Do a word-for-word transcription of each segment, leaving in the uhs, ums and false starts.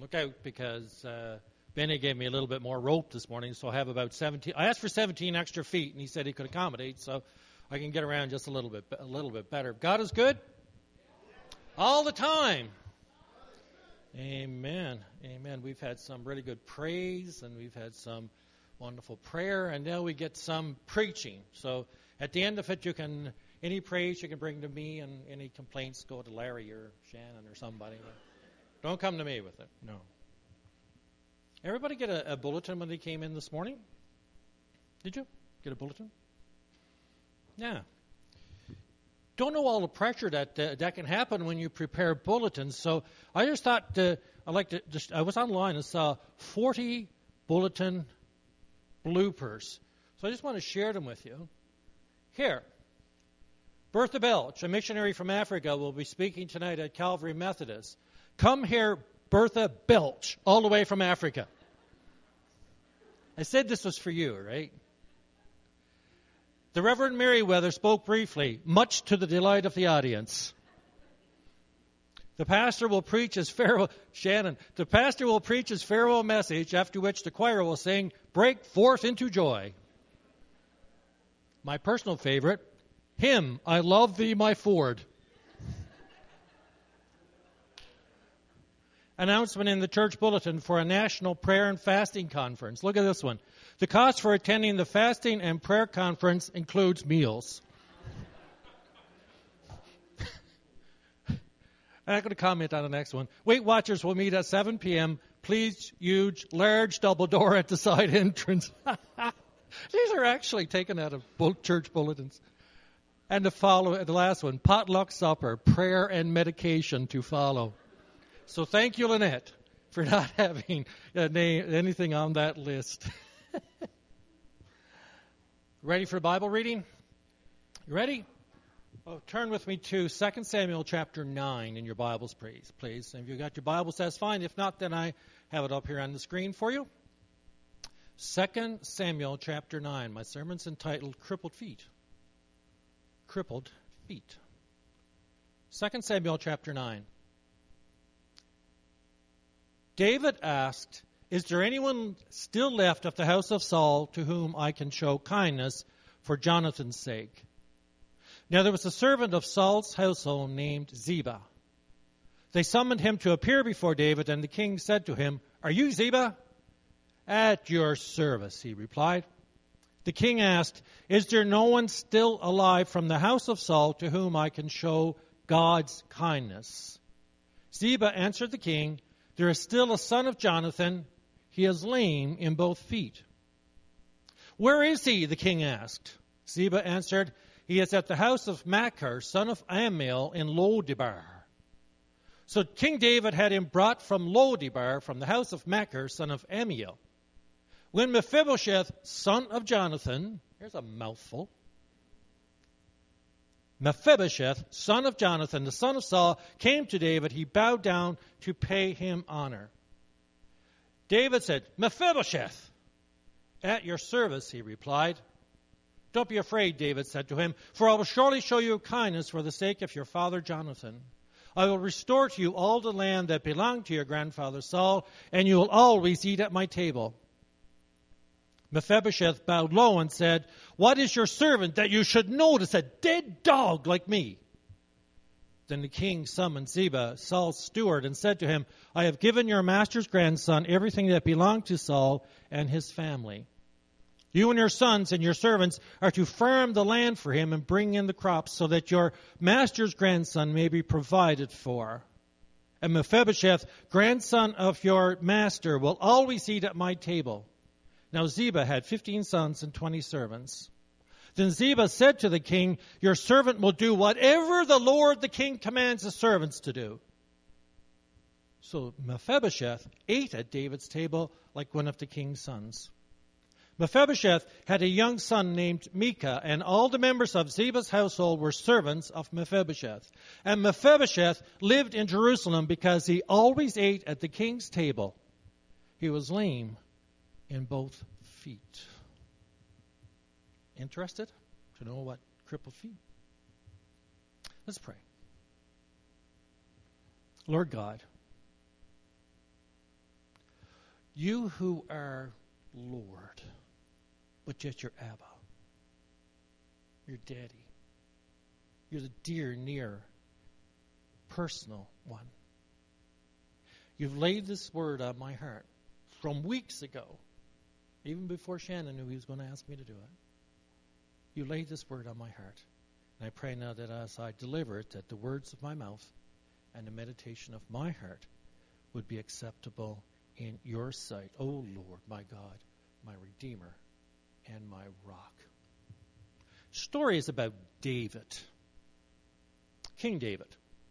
look out because uh, Benny gave me a little bit more rope this morning, so I have about seventeen. I asked for seventeen extra feet, and he said he could accommodate, so I can get around just a little bit, a little bit better. God is good all the time. Amen. Amen. We've had some really good praise, and we've had some wonderful prayer, and now we get some preaching. So at the end of it, you can any praise you can bring to me, and any complaints go to Larry or Shannon or somebody. Don't come to me with it. No. Everybody get a, a bulletin when they came in this morning? Did you get a bulletin? Yeah. Don't know all the pressure that uh, that can happen when you prepare bulletins. So I just thought uh, I'd like to just. I was online and saw forty bulletin bloopers. So I just want to share them with you. Here, Bertha Belch, a missionary from Africa, will be speaking tonight at Calvary Methodist. Come here, Bertha Belch, all the way from Africa. I said this was for you, right? The Reverend Merriweather spoke briefly, much to the delight of the audience. The pastor will preach his farewell, Shannon, the pastor will preach his farewell message, after which the choir will sing, "Break Forth into Joy." My personal favorite, "Hymn, I Love Thee, My Ford." Announcement in the church bulletin for a national prayer and fasting conference. Look at this one. The cost for attending the fasting and prayer conference includes meals. I'm not going to comment on the next one. Weight Watchers will meet at seven p.m. Please use large double door at the side entrance. These are actually taken out of church bulletins. And the follow, the last one, potluck supper, prayer and medication to follow. So thank you, Lynette, for not having uh, name, anything on that list. Ready for Bible reading? You ready? Oh, turn with me to Second Samuel chapter nine in your Bibles, please. Please. And if you've got your Bibles, that's fine. If not, then I have it up here on the screen for you. Second Samuel chapter nine. My sermon's entitled Crippled Feet. Crippled Feet. Second Samuel chapter nine. David asked, "Is there anyone still left of the house of Saul to whom I can show kindness for Jonathan's sake?" Now there was a servant of Saul's household named Ziba. They summoned him to appear before David, and the king said to him, "Are you Ziba?" "At your service," he replied. The king asked, "Is there no one still alive from the house of Saul to whom I can show God's kindness?" Ziba answered the king, "There is still a son of Jonathan. He is lame in both feet." "Where is he?" the king asked. Ziba answered, "He is at the house of Machir, son of Ammiel, in Lo-debar." So King David had him brought from Lo-debar, from the house of Machir, son of Ammiel. When Mephibosheth, son of Jonathan, here's a mouthful, Mephibosheth, son of Jonathan, the son of Saul, came to David, he bowed down to pay him honor. David said, "Mephibosheth." "At your service," he replied. "Don't be afraid," David said to him, "for I will surely show you kindness for the sake of your father Jonathan. I will restore to you all the land that belonged to your grandfather Saul, and you will always eat at my table." Mephibosheth bowed low and said, "What is your servant that you should notice a dead dog like me?" Then the king summoned Ziba, Saul's steward, and said to him, "I have given your master's grandson everything that belonged to Saul and his family. You and your sons and your servants are to farm the land for him and bring in the crops so that your master's grandson may be provided for. And Mephibosheth, grandson of your master, will always eat at my table." Now Ziba had fifteen sons and twenty servants. Then Ziba said to the king, "Your servant will do whatever the Lord the king commands his servants to do." So Mephibosheth ate at David's table like one of the king's sons. Mephibosheth had a young son named Micah, and all the members of Ziba's household were servants of Mephibosheth. And Mephibosheth lived in Jerusalem because he always ate at the king's table. He was lame in both feet. Interested to know what crippled feet? Let's pray. Lord God, You who are Lord, but yet you're Abba. You're Daddy. You're the dear, near, personal one. You've laid this word on my heart from weeks ago, even before Shannon knew he was going to ask me to do it. You laid this word on my heart. And I pray now that as I deliver it, that the words of my mouth and the meditation of my heart would be acceptable in your sight, O Lord, my God, my Redeemer, and my rock. Story is about David, King David.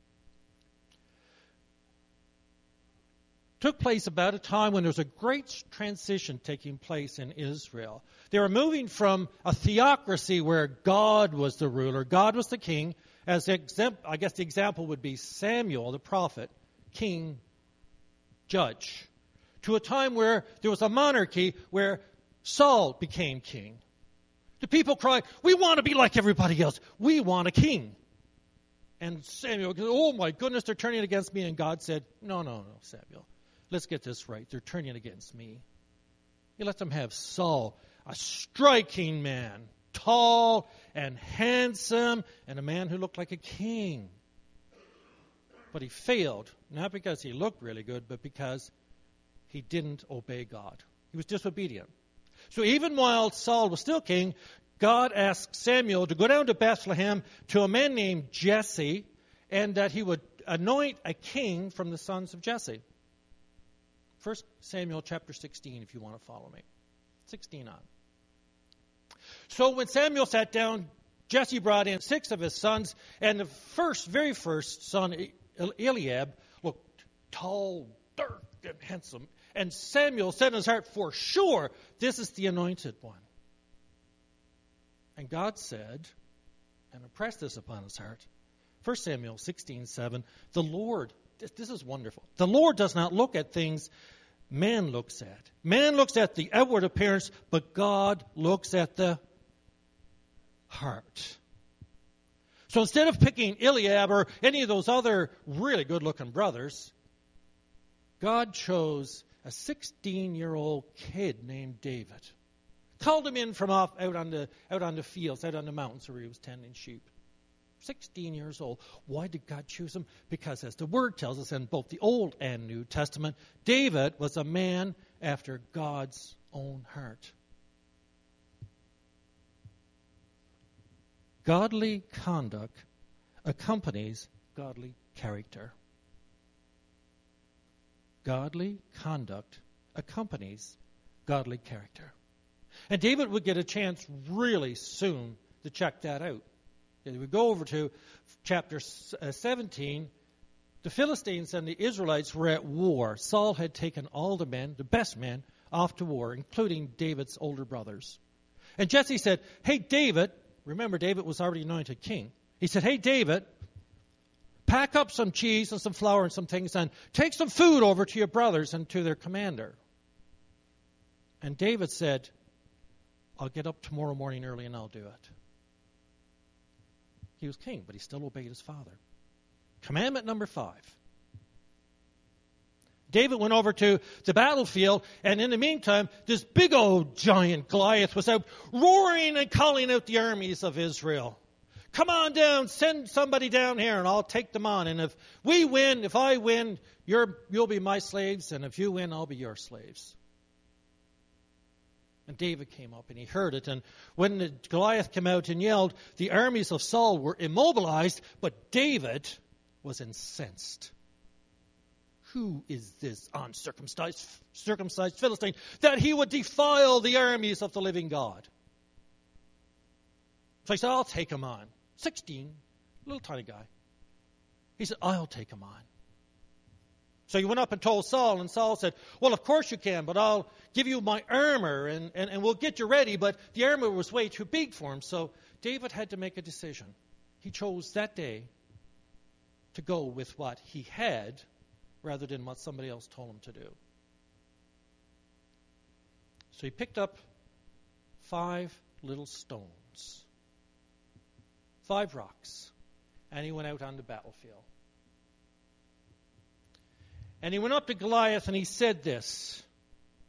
Took place about a time when there was a great transition taking place in Israel. They were moving from a theocracy where God was the ruler, God was the king. As example, I guess the example would be Samuel, the prophet, king, judge, to a time where there was a monarchy where Saul became king. The people cried, "We want to be like everybody else. We want a king." And Samuel goes, "Oh my goodness, they're turning against me." And God said, "No, no, no, Samuel. Let's get this right. They're turning against me. You let them have Saul, a striking man, tall and handsome, and a man who looked like a king. But he failed, not because he looked really good, but because he didn't obey God. He was disobedient. So even while Saul was still king, God asked Samuel to go down to Bethlehem to a man named Jesse, and that he would anoint a king from the sons of Jesse. First Samuel chapter sixteen, if you want to follow me. sixteen on. So when Samuel sat down, Jesse brought in six of his sons, and the first, very first son, Eliab, looked tall, dark, and handsome. And Samuel said in his heart, "For sure, this is the anointed one." And God said, and impressed this upon his heart, First Samuel sixteen seven, the Lord, this, this is wonderful. The Lord does not look at things man looks at. Man looks at the outward appearance, but God looks at the heart. So instead of picking Eliab or any of those other really good-looking brothers, God chose a sixteen-year-old kid named David. Called him in from off out on the out on the fields, out on the mountains where he was tending sheep. sixteen years old. Why did God choose him? Because as the Word tells us in both the Old and New Testament, David was a man after God's own heart. Godly conduct accompanies godly character. Godly conduct accompanies godly character. And David would get a chance really soon to check that out. If we go over to chapter seventeen, the Philistines and the Israelites were at war. Saul had taken all the men, the best men, off to war, including David's older brothers. And Jesse said, "Hey, David," remember David was already anointed king. He said, "Hey, David, pack up some cheese and some flour and some things and take some food over to your brothers and to their commander." And David said, "I'll get up tomorrow morning early and I'll do it." He was king, but he still obeyed his father. Commandment number five. David went over to the battlefield, and in the meantime, this big old giant Goliath was out roaring and calling out the armies of Israel. "Come on down, send somebody down here, and I'll take them on. And if we win, if I win, you're, you'll be my slaves, and if you win, I'll be your slaves." And David came up and he heard it. And when the Goliath came out and yelled, the armies of Saul were immobilized, but David was incensed. "Who is this uncircumcised circumcised Philistine that he would defile the armies of the living God?" So he said, "I'll take him on." sixteen, little tiny guy. He said, "I'll take him on." So he went up and told Saul, and Saul said, "Well, of course you can, but I'll give you my armor, and, and, and we'll get you ready." But the armor was way too big for him, so David had to make a decision. He chose that day to go with what he had rather than what somebody else told him to do. So he picked up five little stones, five rocks, and he went out on the battlefield. And he went up to Goliath and he said this,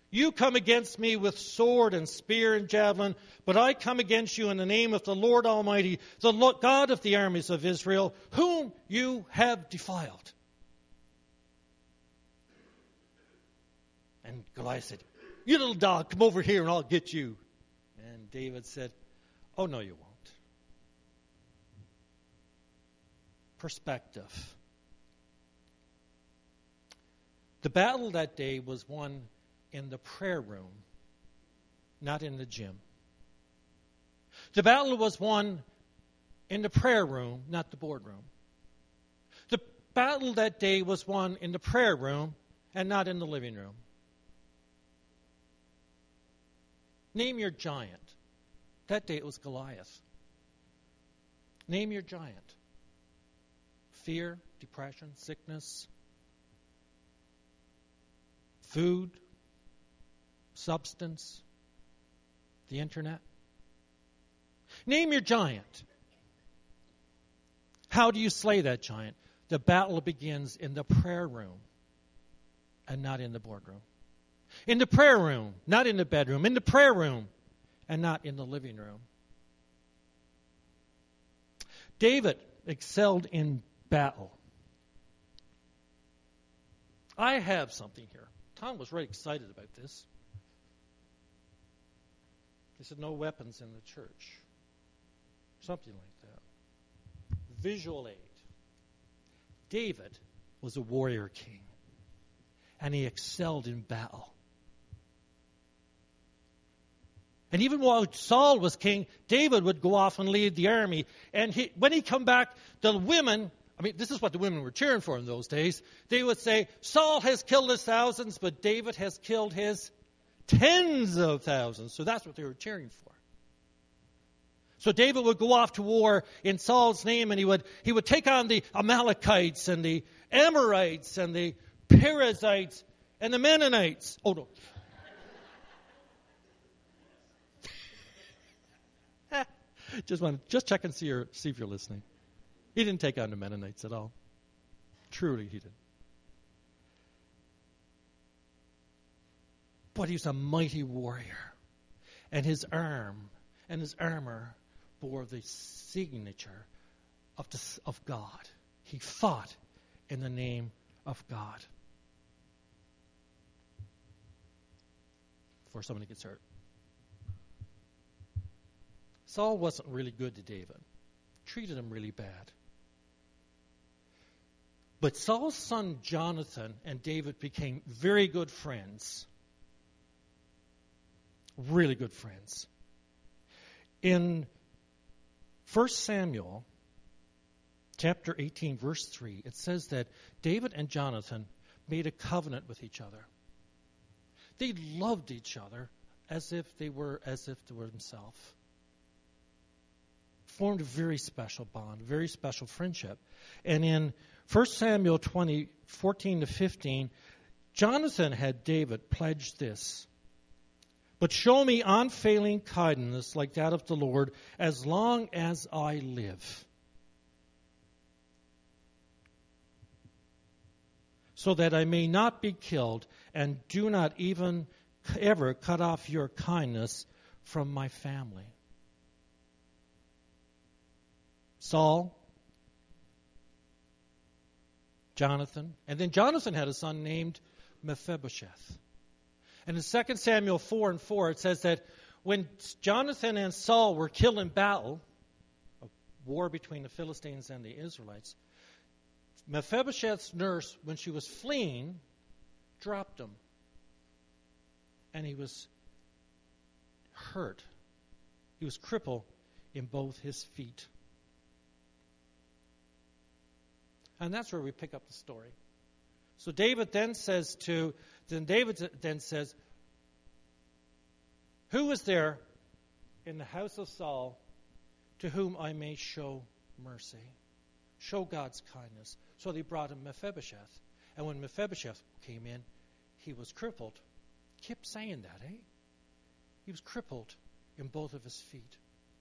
You come against me with sword and spear and javelin, but I come against you in the name of the Lord Almighty, the Lord God of the armies of Israel, whom you have defiled. And Goliath said, you little dog, come over here and I'll get you. And David said, oh, no, you won't. Perspective. The battle that day was won in the prayer room, not in the gym. The battle was won in the prayer room, not the boardroom. The battle that day was won in the prayer room and not in the living room. Name your giant. That day it was Goliath. Name your giant. Fear, depression, sickness, food, substance, the internet. Name your giant. How do you slay that giant? The battle begins in the prayer room and not in the boardroom. In the prayer room, not in the bedroom. In the prayer room and not in the living room. David excelled in battle. I have something here. Tom was very excited about this. He said, no weapons in the church. Something like that. Visual aid. David was a warrior king, and he excelled in battle. And even while Saul was king, David would go off and lead the army. And he, when he come back, the women, I mean, this is what the women were cheering for in those days. They would say, Saul has killed his thousands, but David has killed his tens of thousands. So that's what they were cheering for. So David would go off to war in Saul's name, and he would he would take on the Amalekites and the Amorites and the Perizzites and the Mennonites. Oh, no. Just want to just check and see, your, see if you're listening. He didn't take on the Mennonites at all. Truly, he didn't. But he was a mighty warrior, and his arm and his armor bore the signature of the, of God. He fought in the name of God. Before somebody gets hurt. Saul wasn't really good to David. Treated him really bad. But Saul's son Jonathan and David became very good friends. Really good friends. In First Samuel chapter eighteen, verse three, it says that David and Jonathan made a covenant with each other. They loved each other as if they were as if they were themselves. Formed a very special bond, very special friendship. And in First Samuel twenty, fourteen to fifteen, Jonathan had David pledge this. But show me unfailing kindness like that of the Lord as long as I live, so that I may not be killed, and do not even ever cut off your kindness from my family. Saul, Jonathan, and then Jonathan had a son named Mephibosheth. And in Second Samuel four and four, it says that when Jonathan and Saul were killed in battle, a war between the Philistines and the Israelites, Mephibosheth's nurse, when she was fleeing, dropped him. And he was hurt. He was crippled in both his feet. And that's where we pick up the story. So David then says to, then David then says, who is there in the house of Saul to whom I may show mercy? Show God's kindness. So they brought him Mephibosheth. And when Mephibosheth came in, he was crippled. Kept saying that, eh? He was crippled in both of his feet.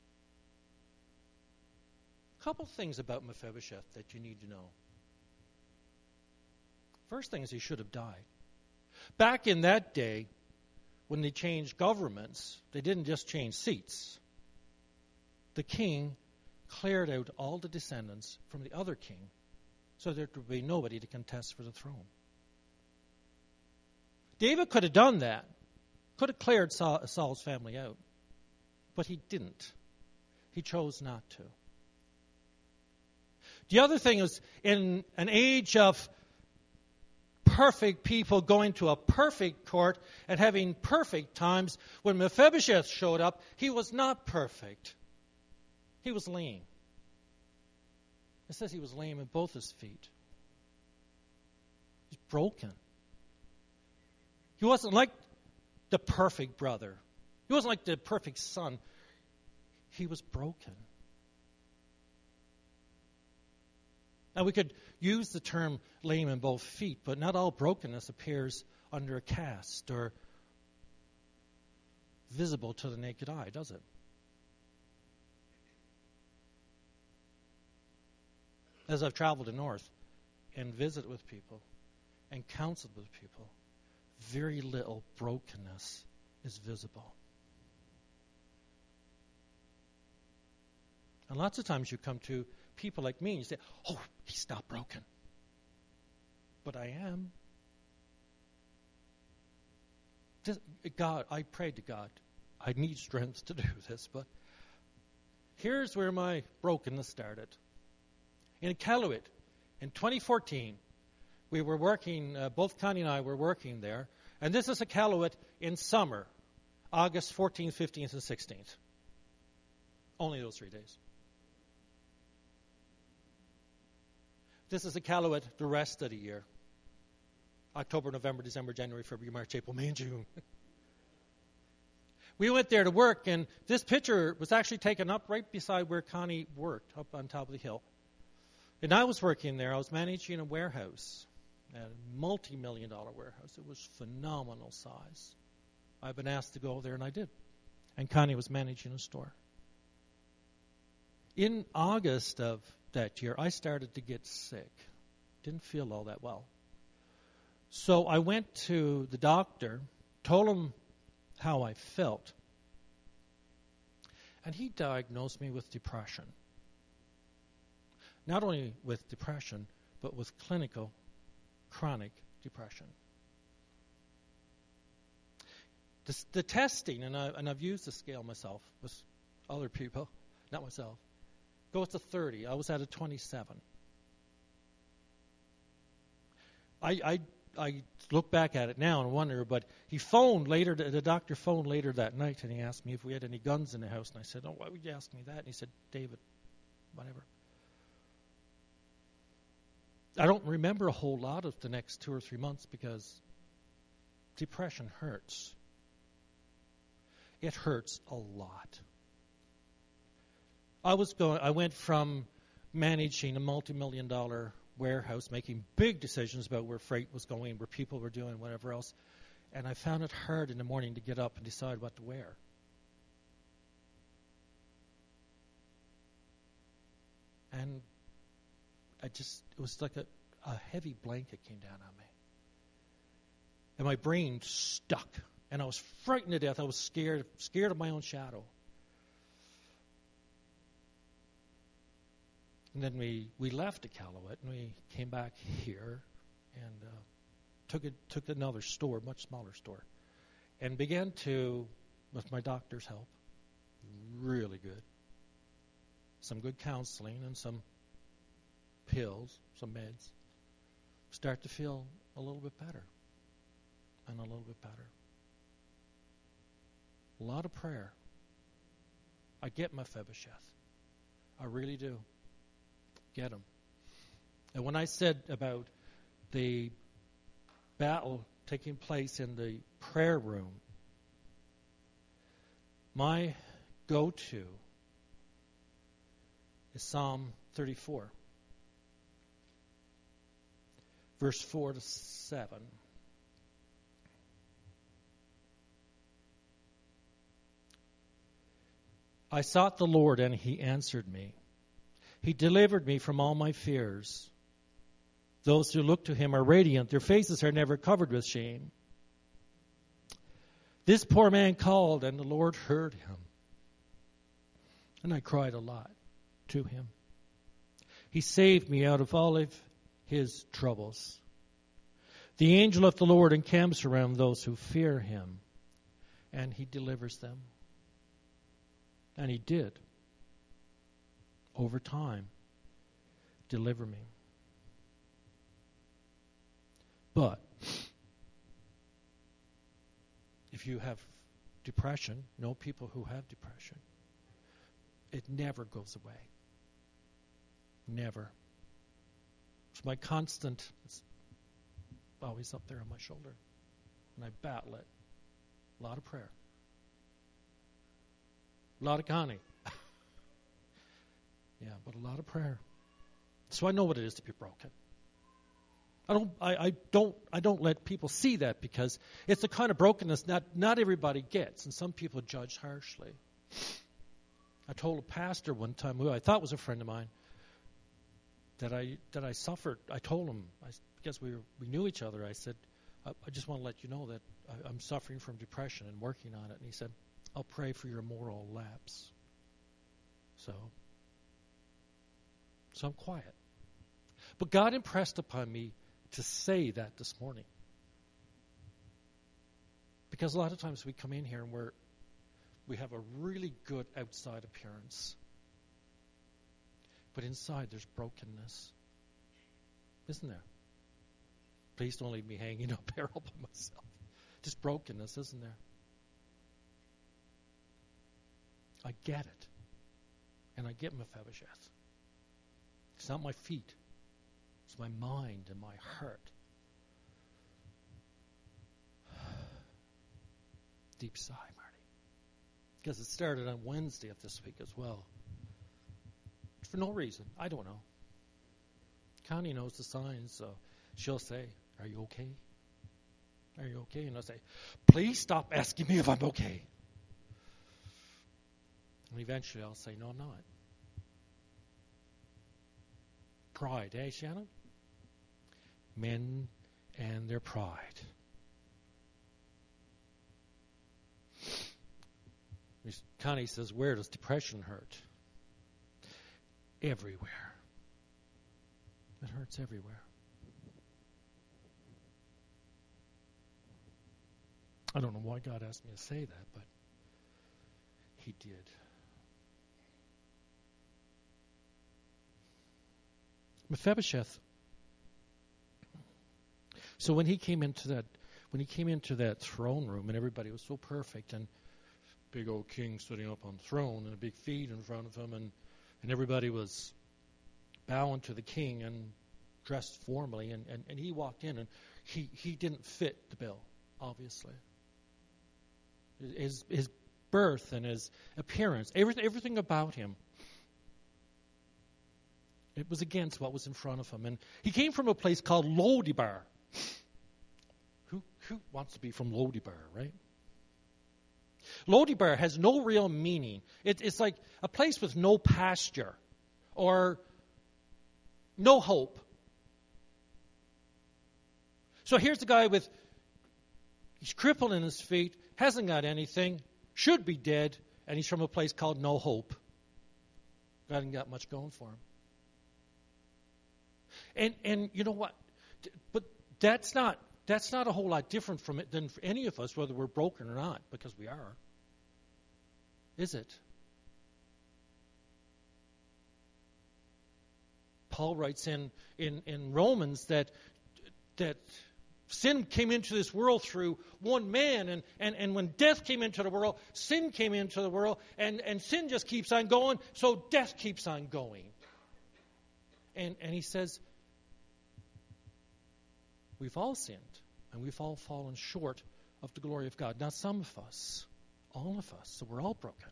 A couple things about Mephibosheth that you need to know. First thing is he should have died. Back in that day, when they changed governments, they didn't just change seats. The king cleared out all the descendants from the other king so there would be nobody to contest for the throne. David could have done that, could have cleared Saul, Saul's family out, but he didn't. He chose not to. The other thing is, in an age of perfect people going to a perfect court and having perfect times, when Mephibosheth showed up, he was not perfect. He was lame. It says he was lame in both his feet. He's broken. He wasn't like the perfect brother. He wasn't like the perfect son. He was broken. Now, we could use the term lame in both feet, but not all brokenness appears under a cast or visible to the naked eye, does it? As I've traveled to North and visited with people and counseled with people, very little brokenness is visible. And lots of times you come to people like me and you say, oh, he's not broken. But I am. Just, God, I prayed to God, I need strength to do this, but here's where my brokenness started. In Iqaluit, in twenty fourteen, we were working, uh, both Connie and I were working there, and this is Iqaluit in summer, August fourteenth, fifteenth, and sixteenth. Only those three days. This is Iqaluit the rest of the year. October, November, December, January, February, March, April, May, and June. We went there to work, and this picture was actually taken up right beside where Connie worked, up on top of the hill. And I was working there. I was managing a warehouse, a multi-million dollar warehouse. It was phenomenal size. I've been asked to go there, and I did. And Connie was managing a store. In August of that year, I started to get sick. Didn't feel all that well. So I went to the doctor, told him how I felt, and he diagnosed me with depression. Not only with depression, but with clinical, chronic depression. The, the testing, and, I, and I've used the scale myself with other people, not myself, goes to thirty. I was at a twenty-seven. I, I, I look back at it now and wonder, but he phoned later, the doctor phoned later that night, and he asked me if we had any guns in the house, and I said, oh, why would you ask me that? And he said, David, whatever. I don't remember a whole lot of the next two or three months because depression hurts. It hurts a lot. I was going. I went from managing a multi-million dollar warehouse, making big decisions about where freight was going, where people were doing, whatever else, and I found it hard in the morning to get up and decide what to wear. And I just, it was like a, a heavy blanket came down on me. And my brain stuck. And I was frightened to death. I was scared, scared of my own shadow. And then we, we left Iqaluit and we came back here and uh, took it took another store, much smaller store, and began to, with my doctor's help, really good, some good counseling and some pills, some meds, start to feel a little bit better and a little bit better. A lot of prayer. I get Mephibosheth. I really do. Get him. And when I said about the battle taking place in the prayer room, my go-to is Psalm thirty-four, verse four to seven. I sought the Lord, and he answered me. He delivered me from all my fears. Those who look to him are radiant. Their faces are never covered with shame. This poor man called, and the Lord heard him. And I cried a lot to him. He saved me out of all of his troubles. The angel of the Lord encamps around those who fear him, and he delivers them. And he did, over time, deliver me. But if you have depression, know people who have depression, it never goes away. Never. It's my constant, it's always up there on my shoulder. And I battle it. A lot of prayer. A lot of Connie. Yeah, but a lot of prayer. So I know what it is to be broken. I don't I, I don't I don't let people see that, because it's the kind of brokenness that not everybody gets, and some people judge harshly. I told a pastor one time, who I thought was a friend of mine, that I that I suffered. I told him, I, because we were, we knew each other, I said, I, I just want to let you know that I, I'm suffering from depression and working on it. And he said, I'll pray for your moral lapse. So, so I'm quiet. But God impressed upon me to say that this morning. Because a lot of times we come in here and we're we have a really good outside appearance. But inside there's brokenness. Isn't there? Please don't leave me hanging up here all by myself. Just brokenness, isn't there? I get it. And I get Mephibosheth. It's not my feet. It's my mind and my heart. Deep sigh, Marty. Because it started on Wednesday of this week as well. For no reason. I don't know. Connie knows the signs, so she'll say, are you okay? Are you okay? And I'll say, please stop asking me if I'm okay. And eventually I'll say, no, I'm not. Pride, eh, Shannon? Men and their pride. Connie says, where does depression hurt? Everywhere. It hurts everywhere. I don't know why God asked me to say that, but he did. Mephibosheth. So when he came into that, when he came into that throne room, and everybody was so perfect, and big old king sitting up on the throne, and a big feed in front of him, and and everybody was bowing to the king and dressed formally, and, and, and he walked in, and he, he didn't fit the bill, obviously. His his birth and his appearance, everything everything about him, it was against what was in front of him. And he came from a place called Lo-debar. Who who wants to be from Lo-debar, right? Lo-debar has no real meaning. It, it's like a place with no pasture or no hope. So here's the guy with, he's crippled in his feet, hasn't got anything, should be dead, and he's from a place called No Hope. God hasn't got much going for him. And and you know what? But that's not that's not a whole lot different from it than for any of us, whether we're broken or not, because we are. Is it? Paul writes in, in, in Romans that that sin came into this world through one man, and, and, and when death came into the world, sin came into the world, and, and sin just keeps on going, so death keeps on going. And and he says, we've all sinned, and we've all fallen short of the glory of God. Not some of us, all of us, so we're all broken.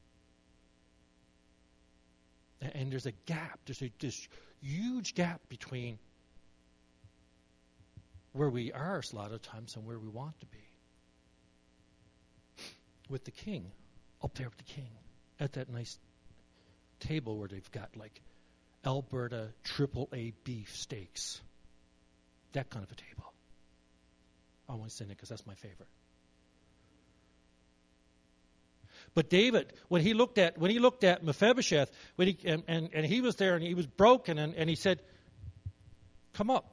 And, and there's a gap, there's a this huge gap between where we are a lot of times and where we want to be. With the king, up there with the king, at that nice table where they've got like Alberta triple A beef steaks. That kind of a table. I want to say it because that's my favorite. But David, when he looked at when he looked at Mephibosheth, when he and, and, and he was there and he was broken, and, and he said, "Come up."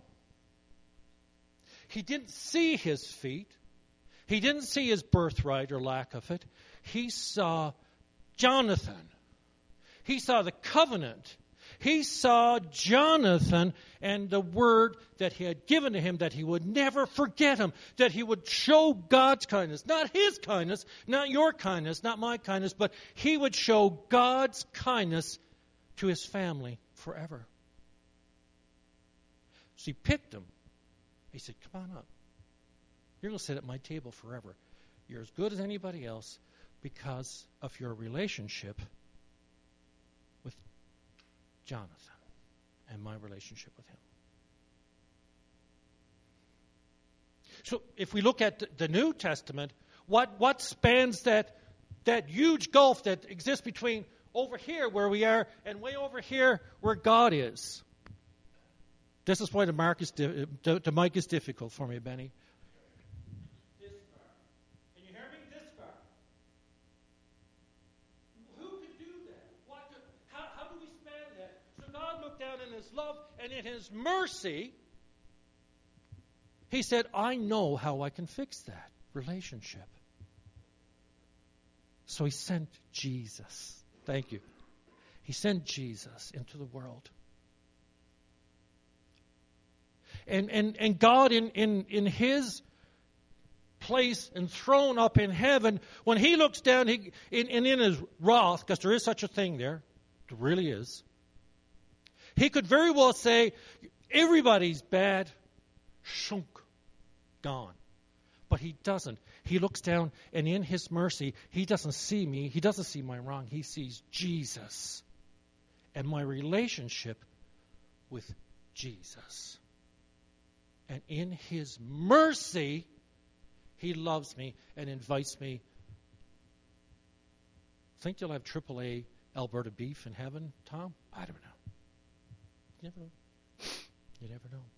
He didn't see his feet. He didn't see his birthright or lack of it. He saw Jonathan. He saw the covenant. He saw Jonathan and the word that he had given to him, that he would never forget him, that he would show God's kindness, not his kindness, not your kindness, not my kindness, but he would show God's kindness to his family forever. So he picked him. He said, "Come on up. You're going to sit at my table forever. You're as good as anybody else because of your relationship with Jonathan and my relationship with him." So if we look at the New Testament, what, what spans that, that huge gulf that exists between over here where we are and way over here where God is? This is why the, mark is di- the, the mic is difficult for me, Benny. This far. Can you hear me? This far. Who could do that? What could, how, how do we span that? So God looked down in his love and in his mercy, he said, "I know how I can fix that relationship." So he sent Jesus. Thank you. He sent Jesus into the world. And, and, and God in, in, in his place and throne up in heaven, when he looks down he, in, and in his wrath, because there is such a thing there, there really is, he could very well say, everybody's bad, shunk, gone. But he doesn't. He looks down, and in his mercy, he doesn't see me. He doesn't see my wrong. He sees Jesus and my relationship with Jesus. And in his mercy, he loves me and invites me. Think you'll have triple A Alberta beef in heaven, Tom? I don't know. You never know. You never know.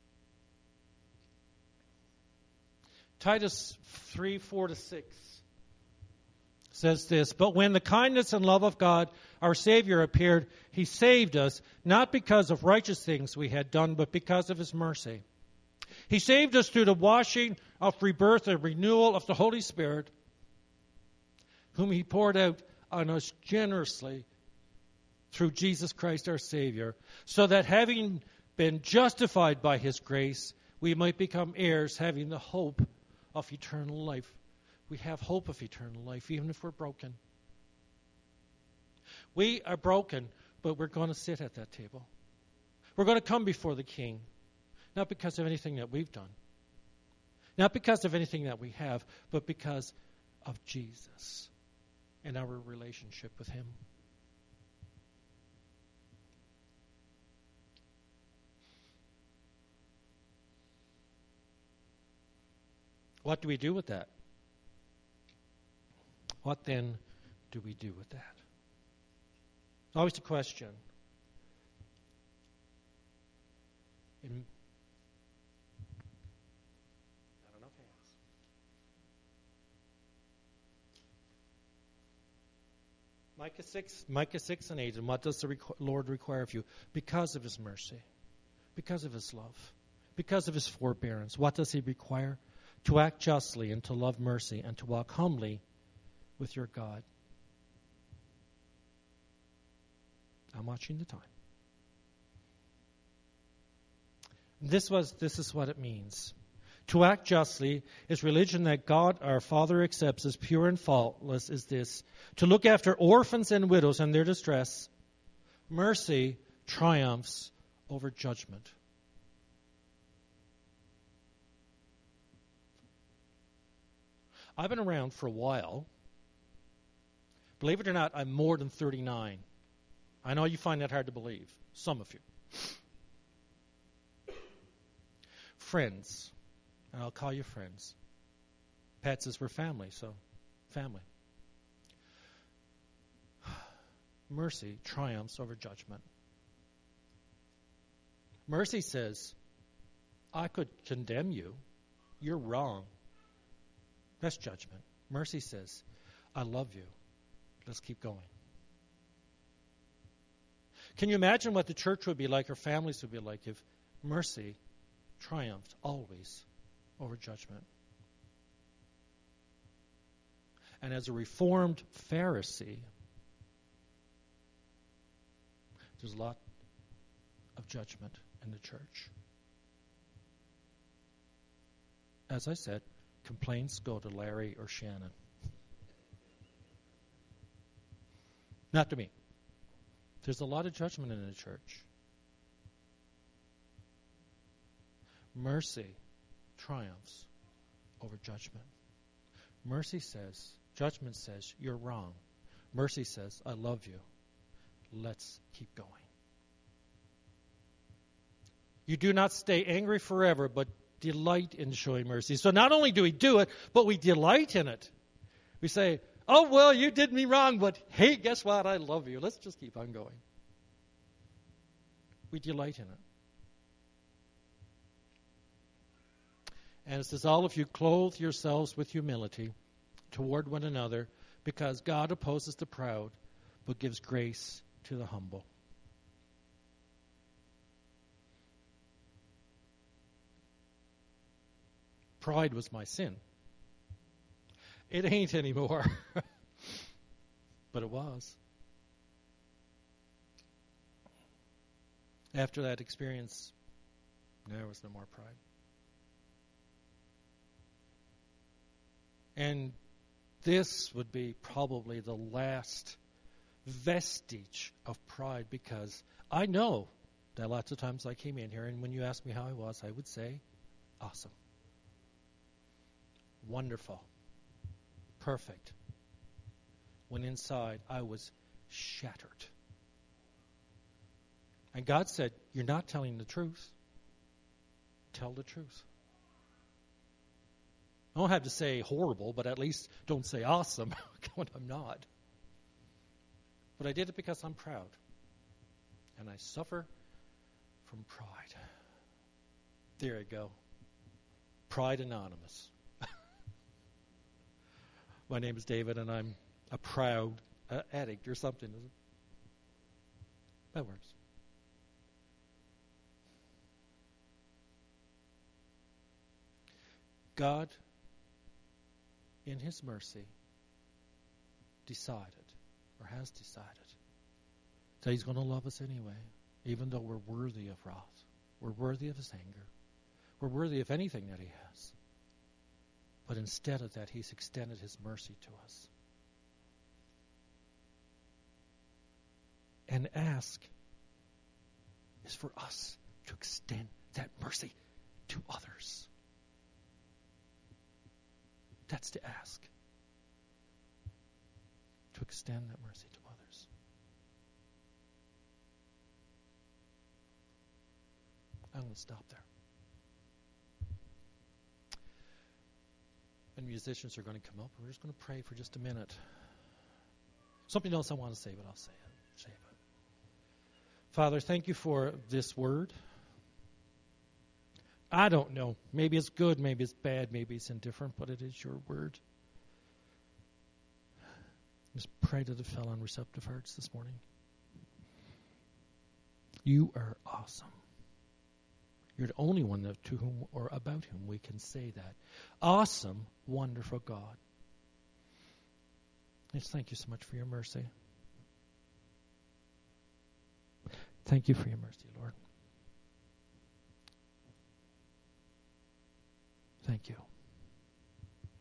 Titus three, four to six says this, "But when the kindness and love of God, our Savior, appeared, he saved us, not because of righteous things we had done, but because of his mercy. He saved us through the washing of rebirth and renewal of the Holy Spirit, whom he poured out on us generously through Jesus Christ our Savior, so that having been justified by his grace, we might become heirs, having the hope of eternal life." We have hope of eternal life, even if we're broken. We are broken, but we're going to sit at that table. We're going to come before the King. Not because of anything that we've done. Not because of anything that we have, but because of Jesus and our relationship with him. What do we do with that? What then do we do with that? Always the question. In Micah six, Micah six and eight, and what does the requ- Lord require of you? Because of his mercy, because of his love, because of his forbearance, what does he require? To act justly and to love mercy and to walk humbly with your God. I'm watching the time. This was. This is what it means. To act justly is religion that God our Father accepts as pure and faultless is this. To look after orphans and widows in their distress. Mercy triumphs over judgment. I've been around for a while. Believe it or not, I'm more than thirty-nine. I know you find that hard to believe. Some of you. Friends. And I'll call you friends. Pat says we're family, so family. Mercy triumphs over judgment. Mercy says, I could condemn you. You're wrong. That's judgment. Mercy says, I love you. Let's keep going. Can you imagine what the church would be like, or families would be like, if mercy triumphed always over judgment? And as a Reformed Pharisee, there's a lot of judgment in the church. As I said, complaints go to Larry or Shannon. Not to me. There's a lot of judgment in the church. Mercy triumphs over judgment. Mercy says, judgment says, you're wrong. Mercy says, I love you. Let's keep going. You do not stay angry forever, but delight in showing mercy. So not only do we do it, but we delight in it. We say, oh, well, you did me wrong, but hey, guess what? I love you. Let's just keep on going. We delight in it. And it says, all of you clothe yourselves with humility toward one another, because God opposes the proud, but gives grace to the humble. Pride was my sin. It ain't anymore. But it was. After that experience, there was no more pride. And this would be probably the last vestige of pride, because I know that lots of times I came in here, and when you asked me how I was, I would say, awesome. Wonderful. Perfect. When inside, I was shattered. And God said, you're not telling the truth. Tell the truth. I don't have to say horrible, but at least don't say awesome when I'm not. But I did it because I'm proud. And I suffer from pride. There you go. Pride Anonymous. My name is David, and I'm a proud uh, addict or something. That works. God, in His mercy, decided, or has decided, that He's going to love us anyway, even though we're worthy of wrath. We're worthy of His anger. We're worthy of anything that He has. But instead of that, He's extended His mercy to us. And ask is for us to extend that mercy to others. That's to ask. To extend that mercy to others. I'm going to stop there. And musicians are going to come up. We're just going to pray for just a minute. Something else I want to say, but I'll say it. Say it. Father, thank you for this word. I don't know. Maybe it's good, maybe it's bad, maybe it's indifferent, but it is your word. Just pray that it fell on receptive hearts this morning. You are awesome. You're the only one that, to whom or about whom we can say that. Awesome, wonderful God. Just thank you so much for your mercy. Thank you for your mercy, Lord. Thank you.